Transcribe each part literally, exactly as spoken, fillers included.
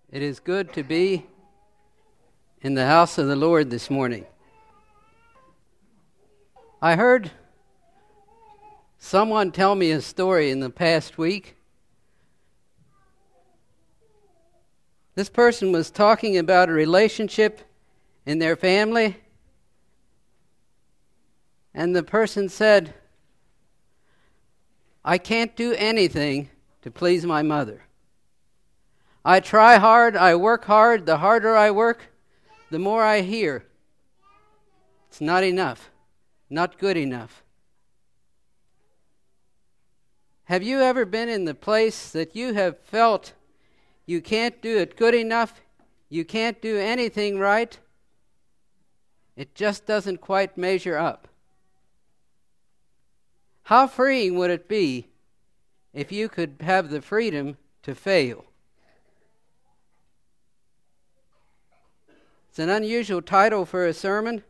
It is good to be in the house of the Lord this morning. I heard someone tell me a story in the past week. This person was talking about a relationship in their family, and the person said, "I can't do anything to please my mother. I try hard, I work hard. The harder I work, the more I hear. It's not enough, not good enough." Have you ever been in the place that you have felt you can't do it good enough, you can't do anything right? It just doesn't quite measure up. How freeing would it be if you could have the freedom to fail? It's an unusual title for a sermon.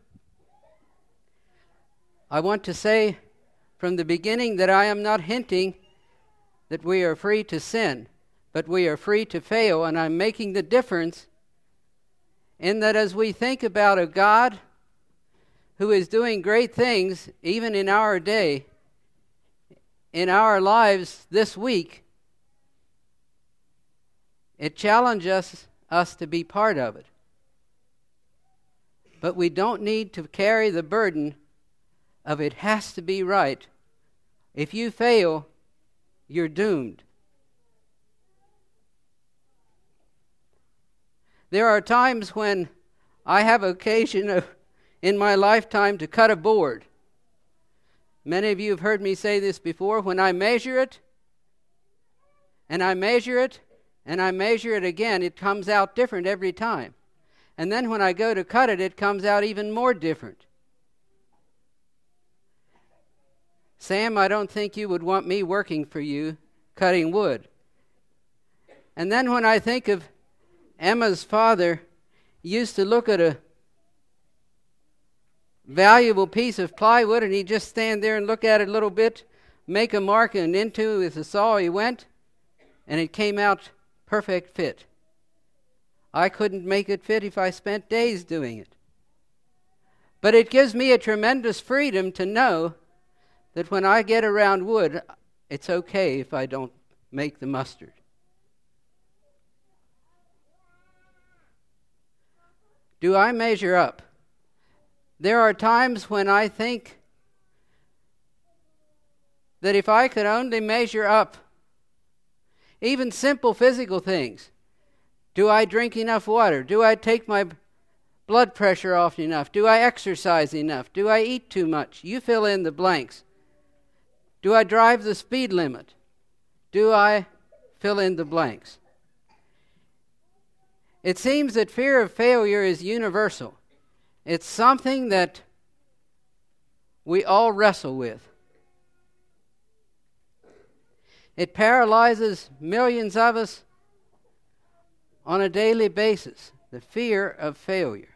I want to say from the beginning that I am not hinting that we are free to sin, but we are free to fail, and I'm making the difference in that as we think about a God who is doing great things even in our day, in our lives this week, it challenges us to be part of it. But we don't need to carry the burden of it has to be right. If you fail, you're doomed. There are times when I have occasion of, in my lifetime to cut a board. Many of you have heard me say this before. When I measure it, and I measure it, and I measure it again, it comes out different every time. And then when I go to cut it, it comes out even more different. Sam, I don't think you would want me working for you, cutting wood. And then when I think of Emma's father, he used to look at a valuable piece of plywood, and he'd just stand there and look at it a little bit, make a mark, and into with the saw he went, and it came out perfect fit. I couldn't make it fit if I spent days doing it. But it gives me a tremendous freedom to know that when I get around wood, it's okay if I don't make the mustard. Do I measure up? There are times when I think that if I could only measure up, even simple physical things. Do I drink enough water? Do I take my blood pressure off enough? Do I exercise enough? Do I eat too much? You fill in the blanks. Do I drive the speed limit? Do I fill in the blanks? It seems that fear of failure is universal. It's something that we all wrestle with. It paralyzes millions of us on a daily basis, the fear of failure.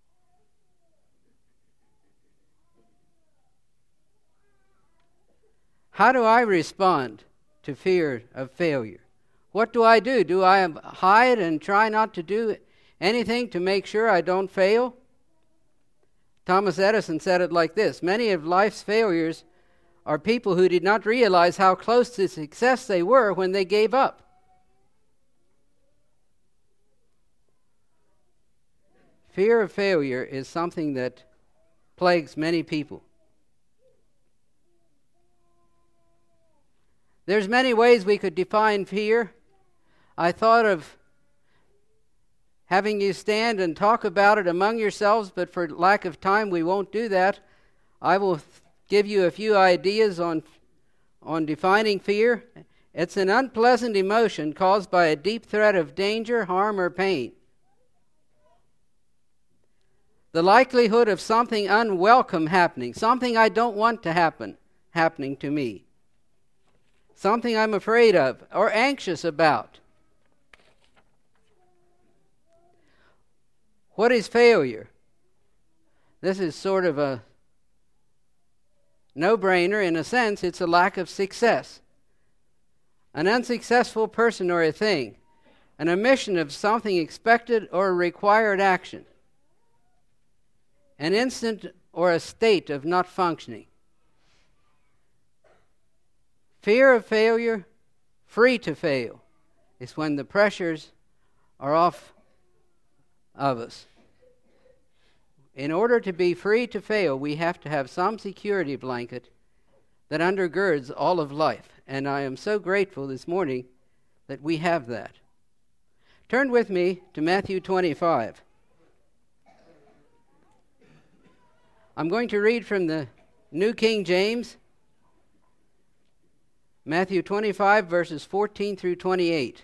How do I respond to fear of failure? What do I do? Do I hide and try not to do anything to make sure I don't fail? Thomas Edison said it like this: many of life's failures are people who did not realize how close to success they were when they gave up. Fear of failure is something that plagues many people. There's many ways we could define fear. I thought of having you stand and talk about it among yourselves, but for lack of time we won't do that. I will th- give you a few ideas on, on defining fear. It's an unpleasant emotion caused by a deep threat of danger, harm, or pain. The likelihood of something unwelcome happening, something I don't want to happen, happening to me. Something I'm afraid of or anxious about. What is failure? This is sort of a no-brainer. In a sense, it's a lack of success. An unsuccessful person or a thing an omission of something expected or required action, an instant or a state of not functioning. Fear of failure, free to fail, is when the pressures are off of us. In order to be free to fail, we have to have some security blanket that undergirds all of life. And I am so grateful this morning that we have that. Turn with me to Matthew twenty-five. I'm going to read from the New King James, Matthew twenty-five, verses fourteen through twenty-eight.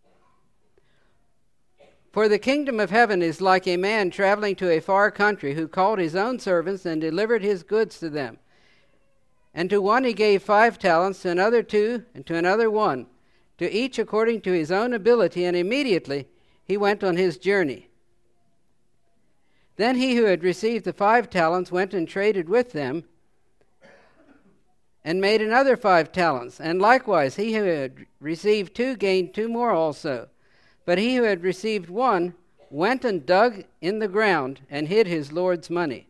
For the kingdom of heaven is like a man traveling to a far country, who called his own servants and delivered his goods to them. And to one he gave five talents, to another two, and to another one, to each according to his own ability, and immediately he went on his journey. Then he who had received the five talents went and traded with them, and made another five talents. And likewise he who had received two gained two more also. But he who had received one went and dug in the ground and hid his Lord's money.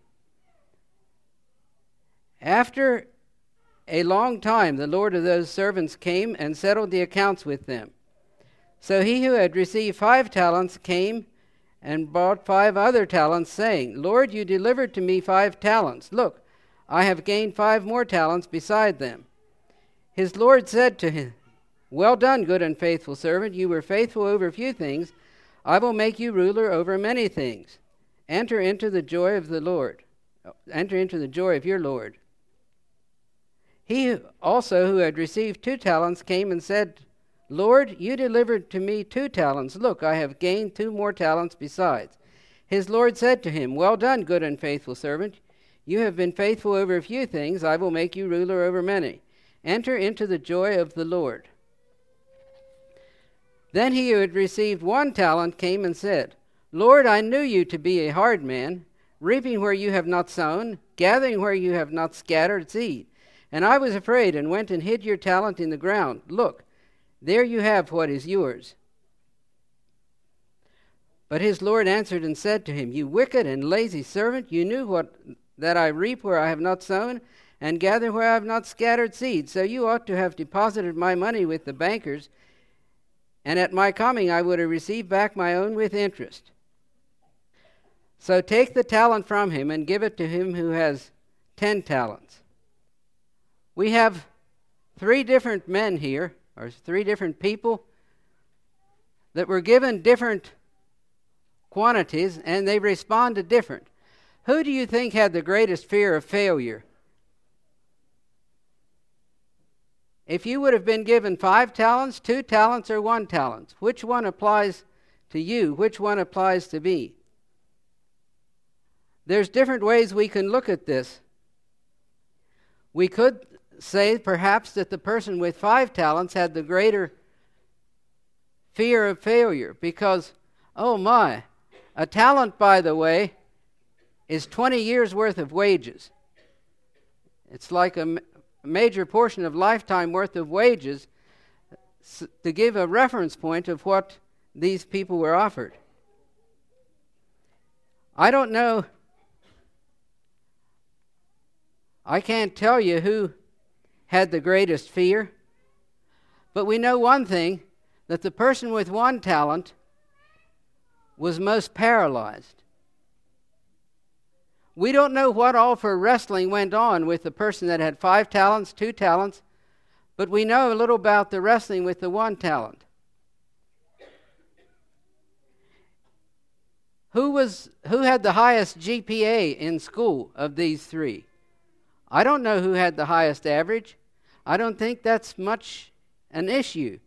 After a long time the Lord of those servants came and settled the accounts with them. So he who had received five talents came and brought five other talents, saying, Lord, you delivered to me five talents. Look, I have gained five more talents beside them. His Lord said to him, Well done, good and faithful servant. You were faithful over a few things. I will make you ruler over many things. Enter into the joy of the Lord. Enter into the joy of your Lord. He also who had received two talents came and said, Lord, you delivered to me two talents. Look, I have gained two more talents besides. His Lord said to him, Well done, good and faithful servant. You have been faithful over a few things. I will make you ruler over many. Enter into the joy of the Lord. Then he who had received one talent came and said, Lord, I knew you to be a hard man, reaping where you have not sown, gathering where you have not scattered seed. And I was afraid and went and hid your talent in the ground. Look, there you have what is yours. But his Lord answered and said to him, You wicked and lazy servant, you knew what that I reap where I have not sown, and gather where I have not scattered seed. So you ought to have deposited my money with the bankers, and at my coming I would have received back my own with interest. So take the talent from him and give it to him who has ten talents. We have three different men here, or three different people, that were given different quantities, and they responded different. Who do you think had the greatest fear of failure? If you would have been given five talents, two talents, or one talent, which one applies to you? Which one applies to me? There's different ways we can look at this. We could say perhaps that the person with five talents had the greater fear of failure because, oh my, a talent, by the way, is twenty years worth of wages. It's like a major portion of lifetime worth of wages to give a reference point of what these people were offered. I don't know. I can't tell you who had the greatest fear, but we know one thing, that the person with one talent was most paralyzed. We don't know what all for wrestling went on with the person that had five talents, two talents, but we know a little about the wrestling with the one talent. Who was who had the highest G P A in school of these three? I don't know who had the highest average. I don't think that's much an issue.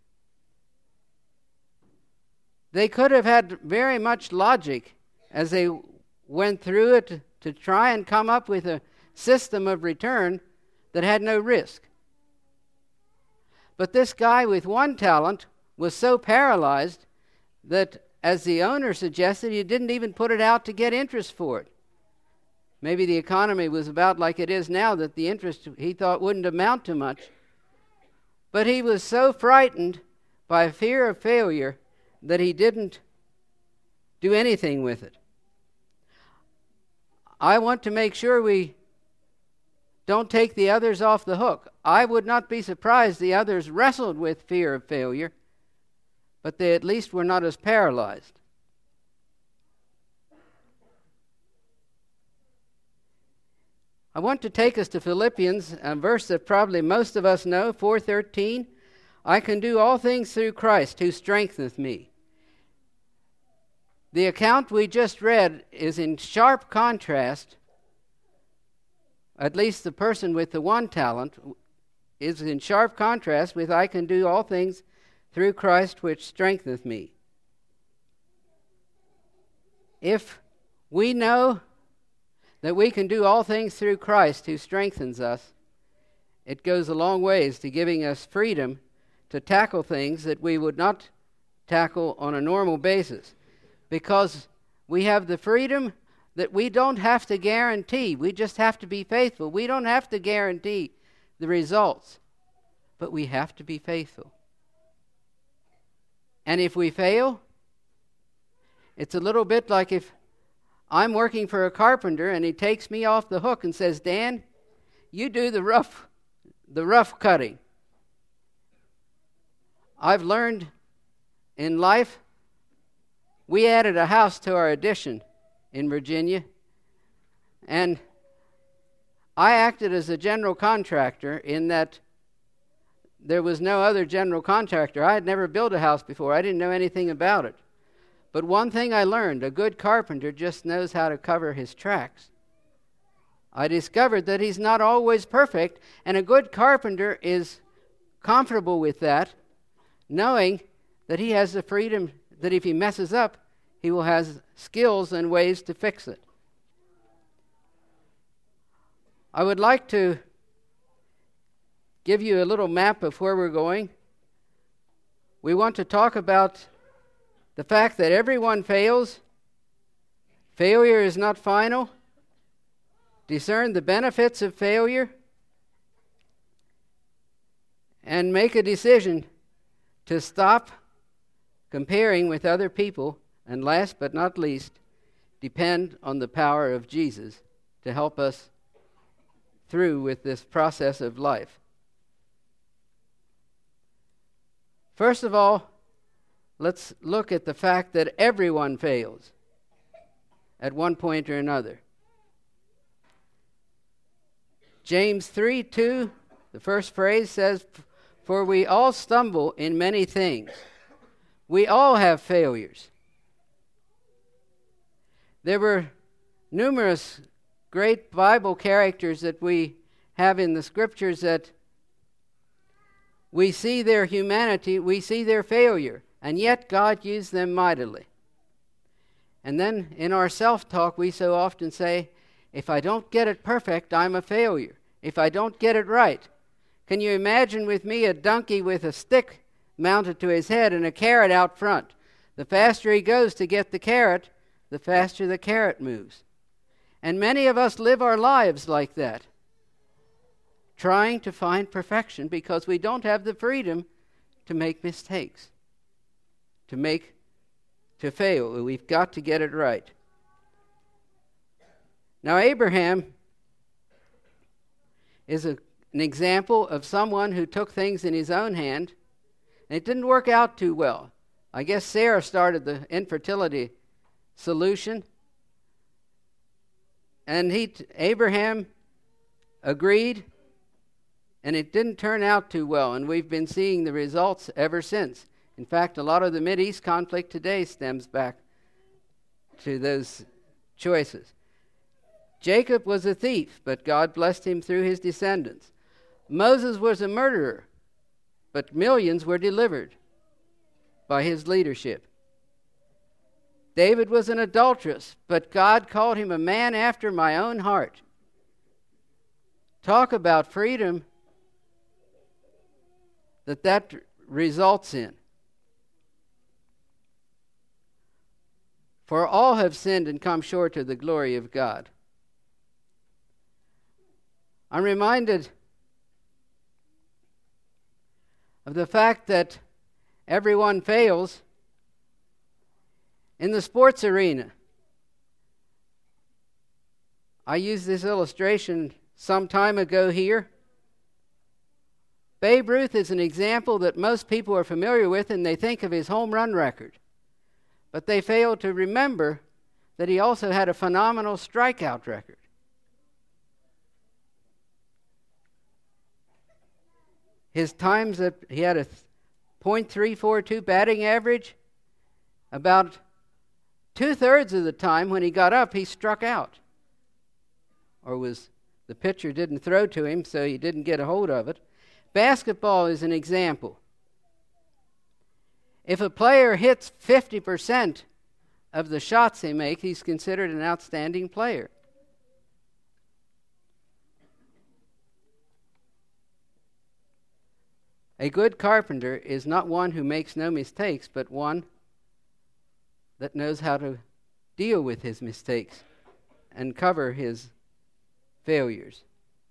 They could have had very much logic as they went through it to try and come up with a system of return that had no risk. But this guy with one talent was so paralyzed that, as the owner suggested, he didn't even put it out to get interest for it. Maybe the economy was about like it is now, that the interest he thought wouldn't amount to much. But he was so frightened by fear of failure that he didn't do anything with it. I want to make sure we don't take the others off the hook. I would not be surprised the others wrestled with fear of failure, but they at least were not as paralyzed. I want to take us to Philippians, a verse that probably most of us know, four thirteen. I can do all things through Christ who strengtheneth me. The account we just read is in sharp contrast, at least the person with the one talent is in sharp contrast with I can do all things through Christ which strengtheneth me. If we know that we can do all things through Christ who strengthens us, it goes a long ways to giving us freedom to tackle things that we would not tackle on a normal basis, because we have the freedom that we don't have to guarantee. We just have to be faithful. We don't have to guarantee the results, but we have to be faithful. And if we fail, it's a little bit like if I'm working for a carpenter and he takes me off the hook and says, Dan, you do the rough, the rough cutting. I've learned in life, we added a house to our addition in Virginia, and I acted as a general contractor in that there was no other general contractor. I had never built a house before. I didn't know anything about it. But one thing I learned, a good carpenter just knows how to cover his tracks. I discovered that he's not always perfect, and a good carpenter is comfortable with that, knowing that he has the freedom that if he messes up, he will have skills and ways to fix it. I would like to give you a little map of where we're going. We want to talk about the fact that everyone fails. Failure is not final. Discern the benefits of failure. And make a decision to stop comparing with other people. And last but not least, depend on the power of Jesus to help us through with this process of life. First of all, let's look at the fact that everyone fails at one point or another. James three two, the first phrase says, for we all stumble in many things. We all have failures. There were numerous great Bible characters that we have in the scriptures that we see their humanity, we see their failure, and yet God used them mightily. And then in our self-talk, we so often say, if I don't get it perfect, I'm a failure. If I don't get it right. Can you imagine with me a donkey with a stick mounted to his head and a carrot out front? The faster he goes to get the carrot, the faster the carrot moves. And many of us live our lives like that, trying to find perfection because we don't have the freedom to make mistakes, to make, to fail. We've got to get it right. Now, Abraham is a, an example of someone who took things in his own hand, and it didn't work out too well. I guess Sarah started the infertility solution, and he, Abraham agreed, and it didn't turn out too well, and we've been seeing the results ever since. In fact, a lot of the Mideast conflict today stems back to those choices. Jacob was a thief, but God blessed him through his descendants. Moses was a murderer, but millions were delivered by his leadership. David was an adulteress, but God called him a man after my own heart. Talk about freedom that that results in. For all have sinned and come short of the glory of God. I'm reminded of the fact that everyone fails, In the sports arena, I used this illustration some time ago here. Babe Ruth is an example that most people are familiar with, and they think of his home run record. But they fail to remember that he also had a phenomenal strikeout record. His times that he had a point three four two batting average. About two-thirds of the time when he got up, he struck out. Or was the pitcher didn't throw to him, so he didn't get a hold of it. Basketball is an example. If a player hits fifty percent of the shots they make, he's considered an outstanding player. A good carpenter is not one who makes no mistakes, but one that knows how to deal with his mistakes and cover his failures.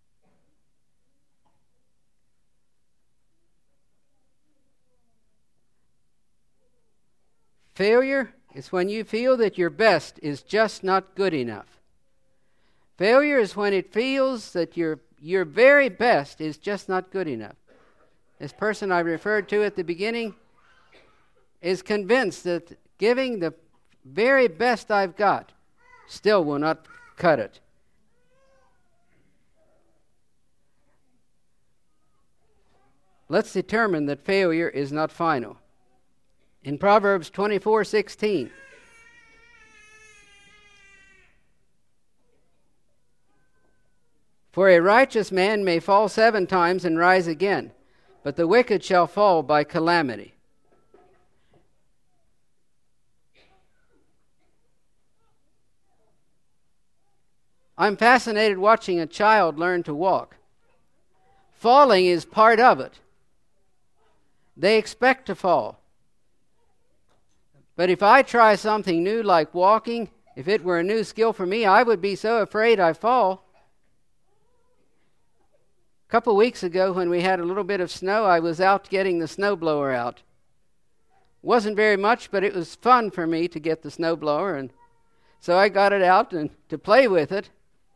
Failure is when you feel that your best is just not good enough. Failure is when it feels that your your very best is just not good enough. This person I referred to at the beginning is convinced that giving the very best I've got still will not cut it. Let's determine that failure is not final. In Proverbs twenty-four sixteen, for a righteous man may fall seven times and rise again, but the wicked shall fall by calamity. I'm fascinated watching a child learn to walk. Falling is part of it. They expect to fall. But if I try something new like walking, if it were a new skill for me, I would be so afraid I fall. A couple weeks ago when we had a little bit of snow, I was out getting the snowblower out. Wasn't very much, but it was fun for me to get the snowblower, and so I got it out and to play with it.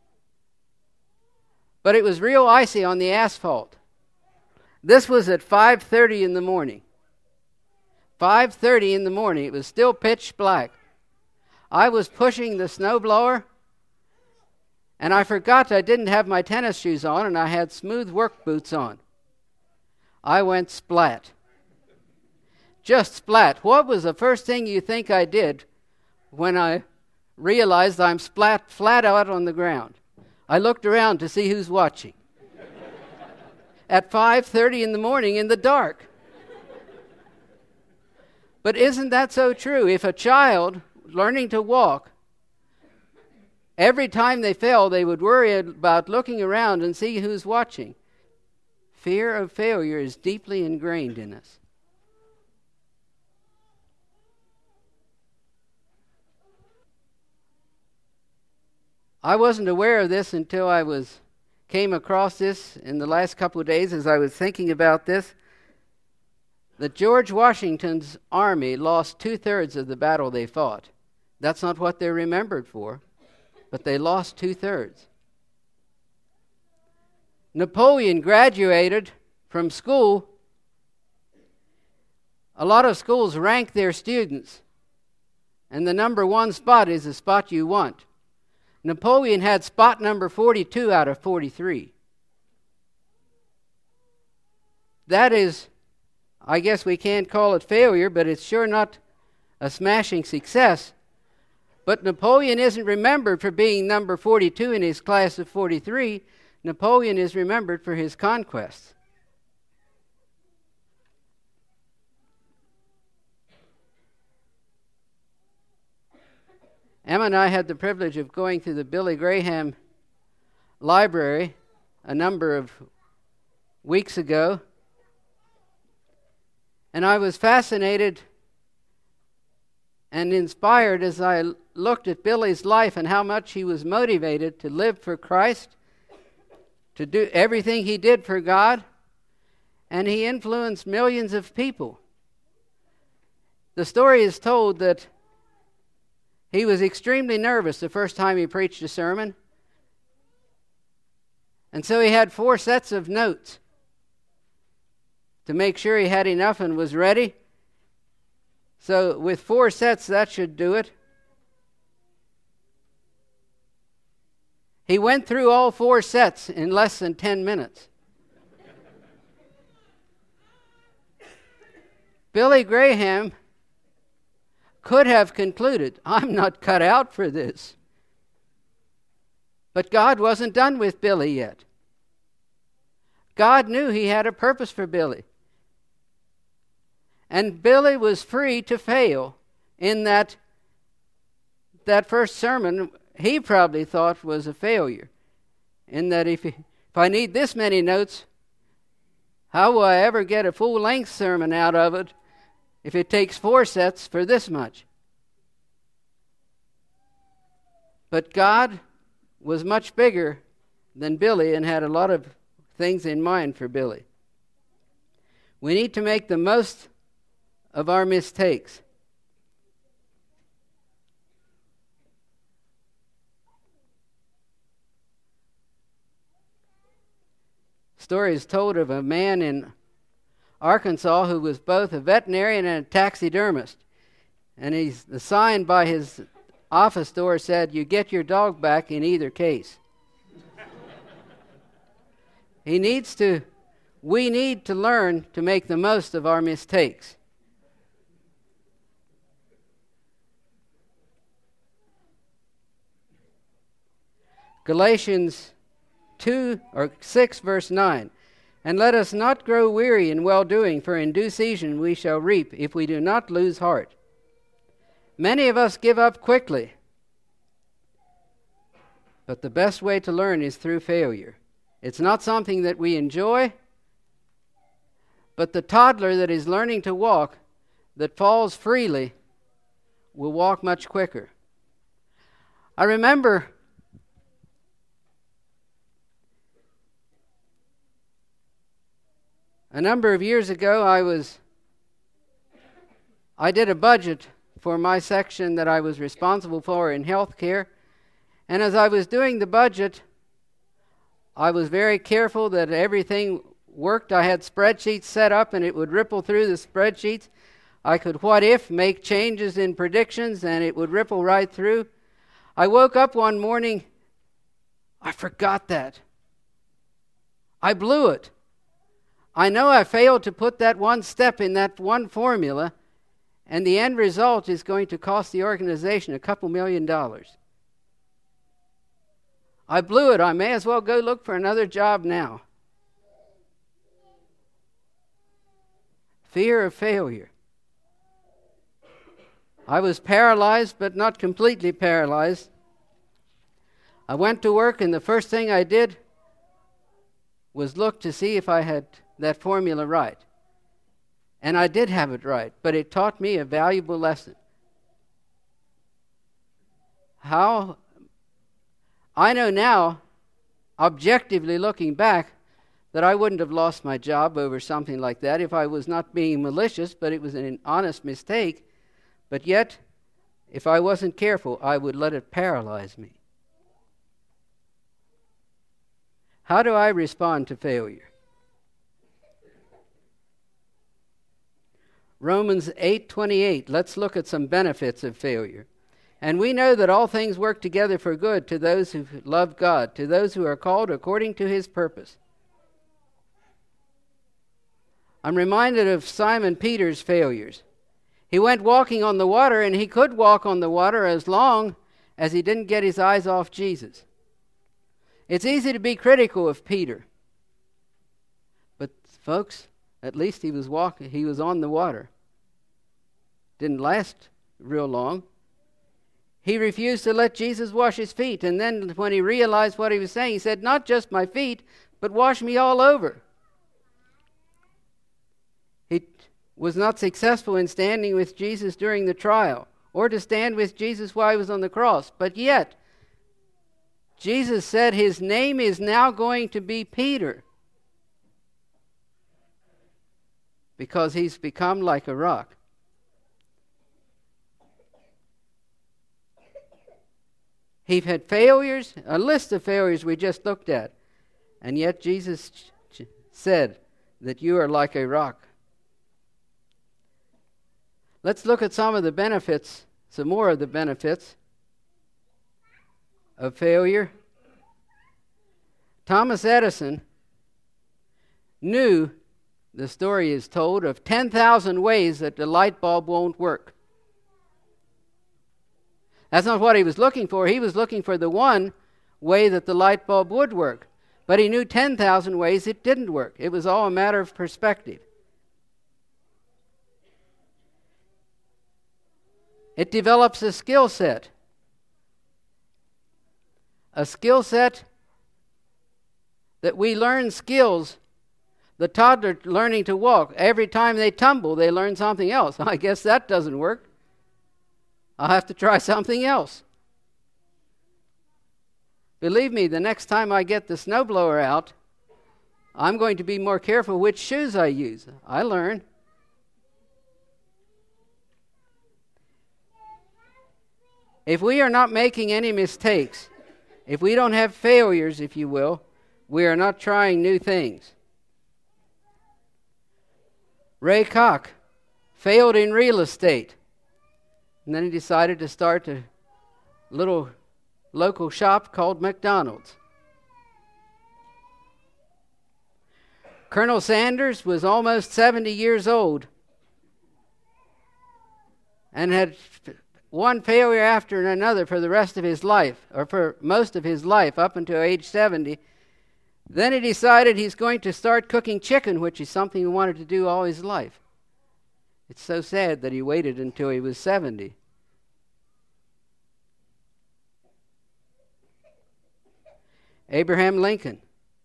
But it was real icy on the asphalt. This was at five thirty in the morning. five thirty in the morning. It was still pitch black. I was pushing the snowblower, and I forgot I didn't have my tennis shoes on, and I had smooth work boots on. I went splat. Just splat. What was the first thing you think I did when I realized I'm splat flat out on the ground? I looked around to see who's watching. At five thirty in the morning in the dark. But isn't that so true? If a child learning to walk, every time they fell, they would worry about looking around and see who's watching. Fear of failure is deeply ingrained in us. I wasn't aware of this until I was came across this in the last couple of days as I was thinking about this. That George Washington's army lost two-thirds of the battle they fought. That's not what they're remembered for, but they lost two-thirds. Napoleon graduated from school. A lot of schools rank their students, and the number one spot is the spot you want. Napoleon had spot number forty-two out of forty-three. That is, I guess we can't call it failure, but it's sure not a smashing success. But Napoleon isn't remembered for being number forty-two in his class of forty-three. Napoleon is remembered for his conquests. Emma and I had the privilege of going to the Billy Graham Library a number of weeks ago. And I was fascinated and inspired as I looked at Billy's life and how much he was motivated to live for Christ, to do everything he did for God, and he influenced millions of people. The story is told that He was extremely nervous the first time he preached a sermon. And so he had four sets of notes to make sure he had enough and was ready. So with four sets, that should do it. He went through all four sets in less than ten minutes. Billy Graham could have concluded, I'm not cut out for this. But God wasn't done with Billy yet. God knew he had a purpose for Billy. And Billy was free to fail in that that first sermon he probably thought was a failure. In that if, if I need this many notes, how will I ever get a full-length sermon out of it if it takes four sets for this much? But God was much bigger than Billy and had a lot of things in mind for Billy. We need to make the most of our mistakes. Story is told of a man in Arkansas who was both a veterinarian and a taxidermist. And he's, the sign by his office door said, "You get your dog back in either case." He needs to, we need to learn to make the most of our mistakes. Galatians two or six verse nine. And let us not grow weary in well-doing, for in due season we shall reap if we do not lose heart. Many of us give up quickly. But the best way to learn is through failure. It's not something that we enjoy, but the toddler that is learning to walk, that falls freely, will walk much quicker. I remember a number of years ago, I was, I did a budget for my section that I was responsible for in healthcare. And as I was doing the budget, I was very careful that everything worked. I had spreadsheets set up and it would ripple through the spreadsheets. I could what if, make changes in predictions, and it would ripple right through. I woke up one morning, I forgot that. I blew it. I know I failed to put that one step in that one formula, and the end result is going to cost the organization a couple million dollars. I blew it. I may as well go look for another job now. Fear of failure. I was paralyzed, but not completely paralyzed. I went to work, and the first thing I did was look to see if I had that formula right. And I did have it right, but it taught me a valuable lesson. How I know now, objectively looking back, that I wouldn't have lost my job over something like that if I was not being malicious, but it was an honest mistake. But yet, if I wasn't careful, I would let it paralyze me. How do I respond to failure? Romans eight twenty-eight. Let's look at some benefits of failure. And we know that all things work together for good to those who love God, to those who are called according to his purpose. I'm reminded of Simon Peter's failures. He went walking on the water, and he could walk on the water as long as he didn't get his eyes off Jesus. It's easy to be critical of Peter. But folks, at least he was walking, he was on the water. Didn't last real long. He refused to let Jesus wash his feet, and then when he realized what he was saying, he said, "Not just my feet, but wash me all over." He was not successful in standing with Jesus during the trial, or to stand with Jesus while he was on the cross. But yet, Jesus said his name is now going to be Peter, because he's become like a rock. He had failures, a list of failures we just looked at. And yet Jesus ch- ch- said that you are like a rock. Let's look at some of the benefits, some more of the benefits of failure. Thomas Edison knew, the story is told, of ten thousand ways that the light bulb won't work. That's not what he was looking for. He was looking for the one way that the light bulb would work. But he knew ten thousand ways it didn't work. It was all a matter of perspective. It develops a skill set. A skill set that we learn skills. The toddler learning to walk, every time they tumble, they learn something else. I guess that doesn't work. I'll have to try something else. Believe me, the next time I get the snowblower out, I'm going to be more careful which shoes I use. I learn. If we are not making any mistakes, if we don't have failures, if you will, we are not trying new things. Ray Koch failed in real estate, and then he decided to start a little local shop called McDonald's. Colonel Sanders was almost seventy years old and had one failure after another for the rest of his life, or for most of his life, up until age seventy. Then he decided he's going to start cooking chicken, which is something he wanted to do all his life. It's so sad that he waited until he was seventy. Abraham Lincoln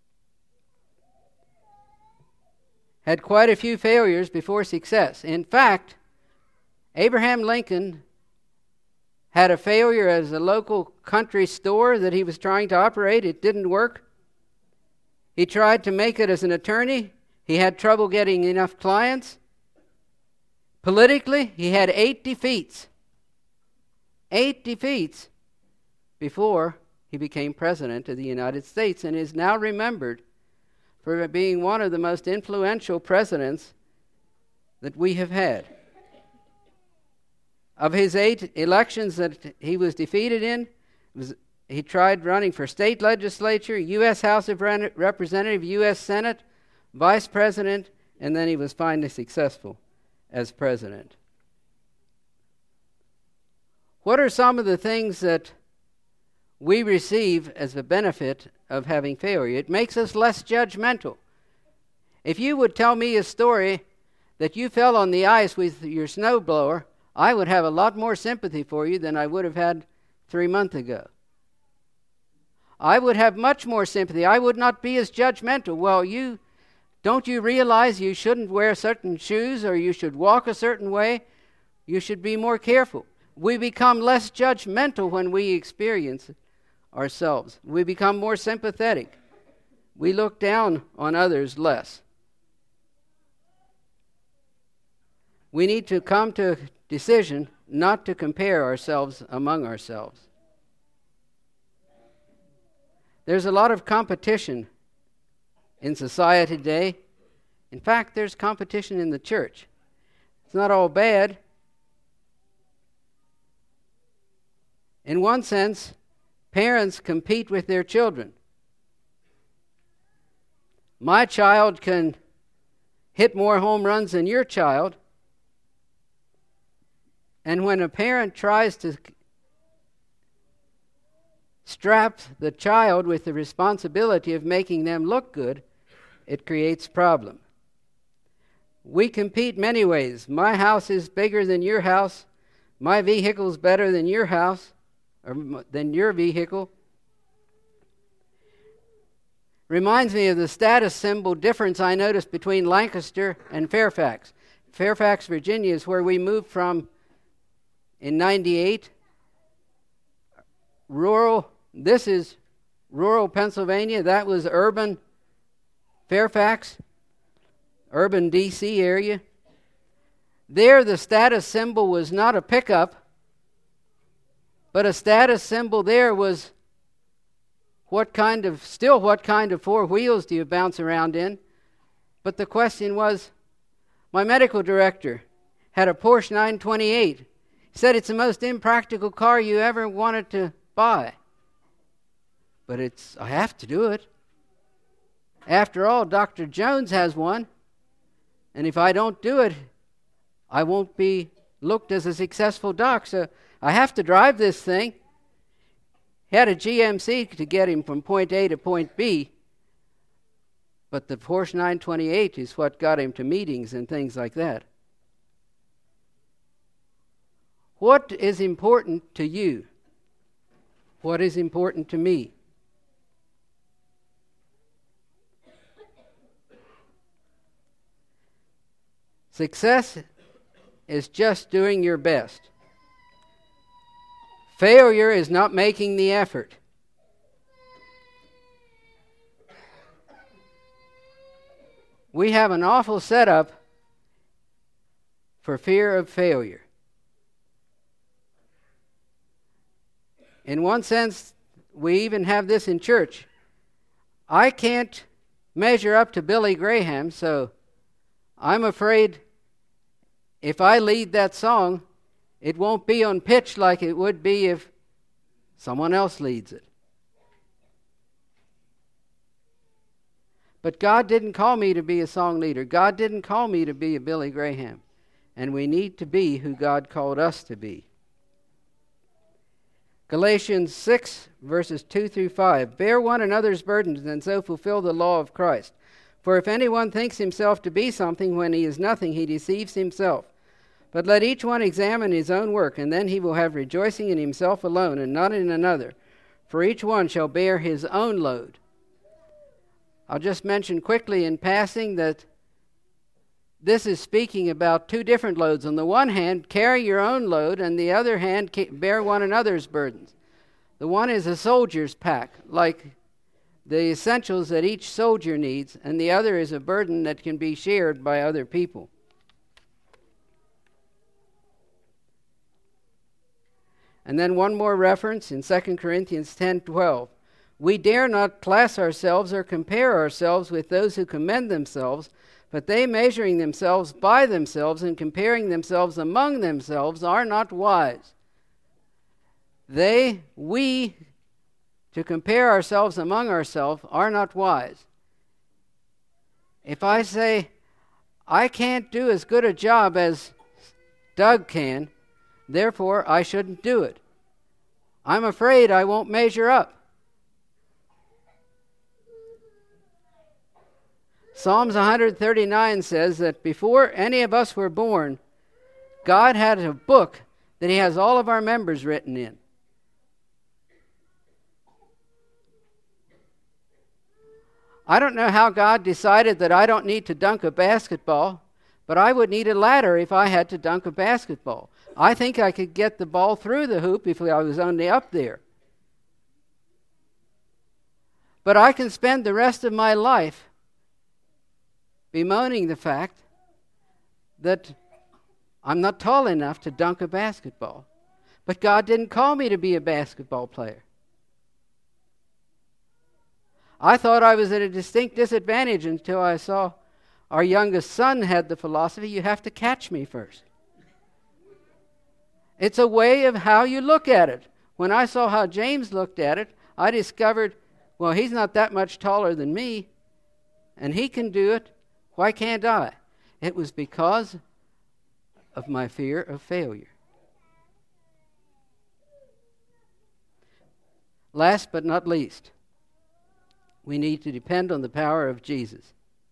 had quite a few failures before success. In fact, Abraham Lincoln had a failure as a local country store that he was trying to operate. It didn't work. He tried to make it as an attorney. He had trouble getting enough clients. Politically, he had eight defeats. Eight defeats before he became president of the United States, and is now remembered for being one of the most influential presidents that we have had. Of his eight elections that he was defeated in, was, he tried running for state legislature, U S House of Representatives, U S Senate, vice president, and then he was finally successful as president. What are some of the things that we receive as a benefit of having failure? It makes us less judgmental. If you would tell me a story that you fell on the ice with your snowblower, I would have a lot more sympathy for you than I would have had three months ago. I would have much more sympathy. I would not be as judgmental. Well, you don't you realize you shouldn't wear certain shoes, or you should walk a certain way? You should be more careful. We become less judgmental when we experience it ourselves. We become more sympathetic. We look down on others less. We need to come to a decision not to compare ourselves among ourselves. There's a lot of competition in society today. In fact, there's competition in the church. It's not all bad. In one sense, parents compete with their children. My child can hit more home runs than your child. And when a parent tries to strap the child with the responsibility of making them look good, it creates problem. We compete many ways. My house is bigger than your house. My vehicle is better than your house, or than your vehicle. Reminds me of the status symbol difference I noticed between Lancaster and Fairfax. Fairfax, Virginia is where we moved from in ninety-eight. Rural, this is rural Pennsylvania. That was urban Fairfax, urban D C area. There the status symbol was not a pickup. But a status symbol there was what kind of, still what kind of four wheels do you bounce around in? But the question was, my medical director had a Porsche nine twenty-eight. He said it's the most impractical car you ever wanted to buy. But it's, I have to do it. After all, Doctor Jones has one. And if I don't do it, I won't be looked as a successful doc. So I have to drive this thing. He had a G M C to get him from point A to point B. But the Porsche nine twenty-eight is what got him to meetings and things like that. What is important to you? What is important to me? Success is just doing your best. Failure is not making the effort. We have an awful setup for fear of failure. In one sense, we even have this in church. I can't measure up to Billy Graham, so I'm afraid if I lead that song, it won't be on pitch like it would be if someone else leads it. But God didn't call me to be a song leader. God didn't call me to be a Billy Graham. And we need to be who God called us to be. Galatians six, verses two through five. Bear one another's burdens and so fulfill the law of Christ. For if anyone thinks himself to be something when he is nothing, he deceives himself. But let each one examine his own work, and then he will have rejoicing in himself alone and not in another. For each one shall bear his own load. I'll just mention quickly in passing that this is speaking about two different loads. On the one hand, carry your own load, and the other hand, bear one another's burdens. The one is a soldier's pack, like the essentials that each soldier needs, and the other is a burden that can be shared by other people. And then one more reference in Second Corinthians ten twelve. We dare not class ourselves or compare ourselves with those who commend themselves, but they, measuring themselves by themselves and comparing themselves among themselves, are not wise. They, we, to compare ourselves among ourselves, are not wise. If I say, I can't do as good a job as Doug can, therefore I shouldn't do it, I'm afraid I won't measure up. Psalms one thirty-nine says that before any of us were born, God had a book that He has all of our members written in. I don't know how God decided that I don't need to dunk a basketball, but I would need a ladder if I had to dunk a basketball. I think I could get the ball through the hoop if I was only up there. But I can spend the rest of my life bemoaning the fact that I'm not tall enough to dunk a basketball. But God didn't call me to be a basketball player. I thought I was at a distinct disadvantage until I saw our youngest son had the philosophy, you have to catch me first. It's a way of how you look at it. When I saw how James looked at it, I discovered, well, he's not that much taller than me, and he can do it. Why can't I? It was because of my fear of failure. Last but not least, we need to depend on the power of Jesus.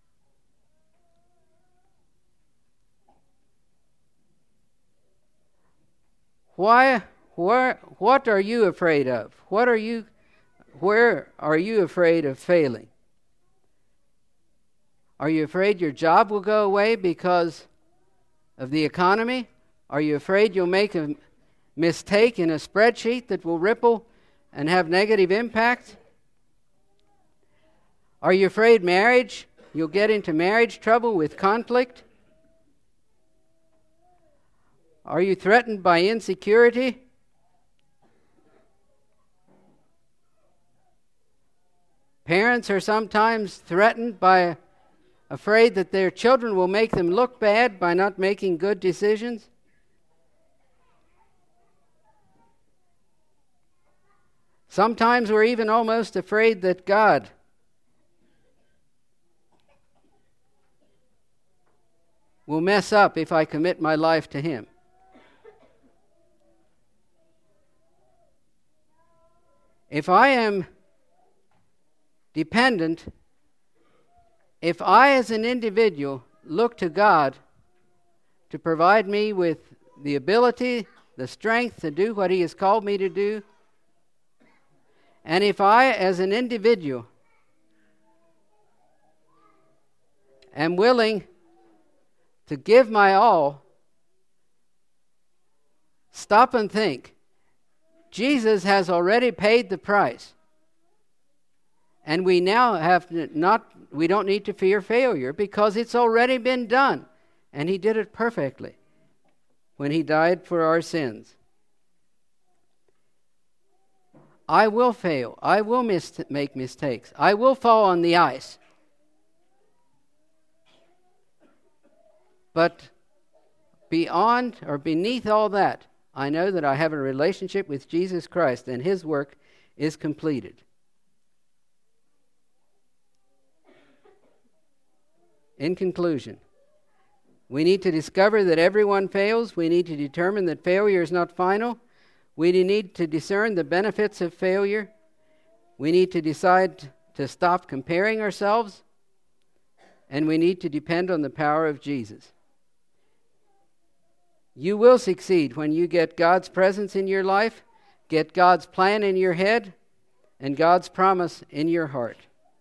Why, where, what are you afraid of? What are you, where are you afraid of failing? Are you afraid your job will go away because of the economy? Are you afraid you'll make a mistake in a spreadsheet that will ripple and have negative impact? Are you afraid marriage, you'll get into marriage trouble with conflict? Are you threatened by insecurity? Parents are sometimes threatened by, afraid that their children will make them look bad by not making good decisions. Sometimes we're even almost afraid that God will mess up if I commit my life to Him. If I am dependent, if I as an individual look to God to provide me with the ability, the strength to do what He has called me to do, and if I as an individual am willing to give my all, stop and think. Jesus has already paid the price. And we now have not, we don't need to fear failure because it's already been done. And He did it perfectly when He died for our sins. I will fail. I will mis- make mistakes. I will fall on the ice. But beyond or beneath all that, I know that I have a relationship with Jesus Christ and His work is completed. In conclusion, we need to discover that everyone fails. We need to determine that failure is not final. We need to discern the benefits of failure. We need to decide to stop comparing ourselves. And we need to depend on the power of Jesus. You will succeed when you get God's presence in your life, get God's plan in your head, and God's promise in your heart.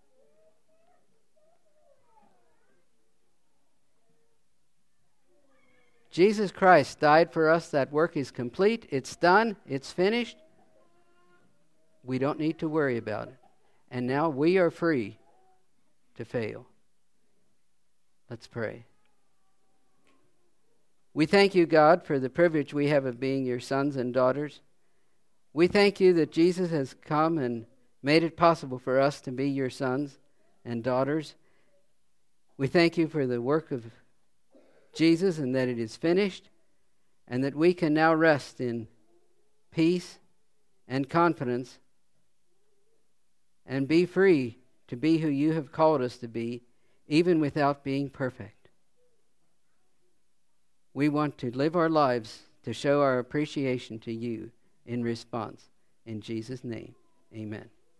Jesus Christ died for us. That work is complete. It's done. It's finished. We don't need to worry about it. And now we are free to fail. Let's pray. We thank you, God, for the privilege we have of being your sons and daughters. We thank you that Jesus has come and made it possible for us to be your sons and daughters. We thank you for the work of Jesus and that it is finished, and that we can now rest in peace and confidence and be free to be who you have called us to be, even without being perfect. We want to live our lives to show our appreciation to you in response. In Jesus' name, amen.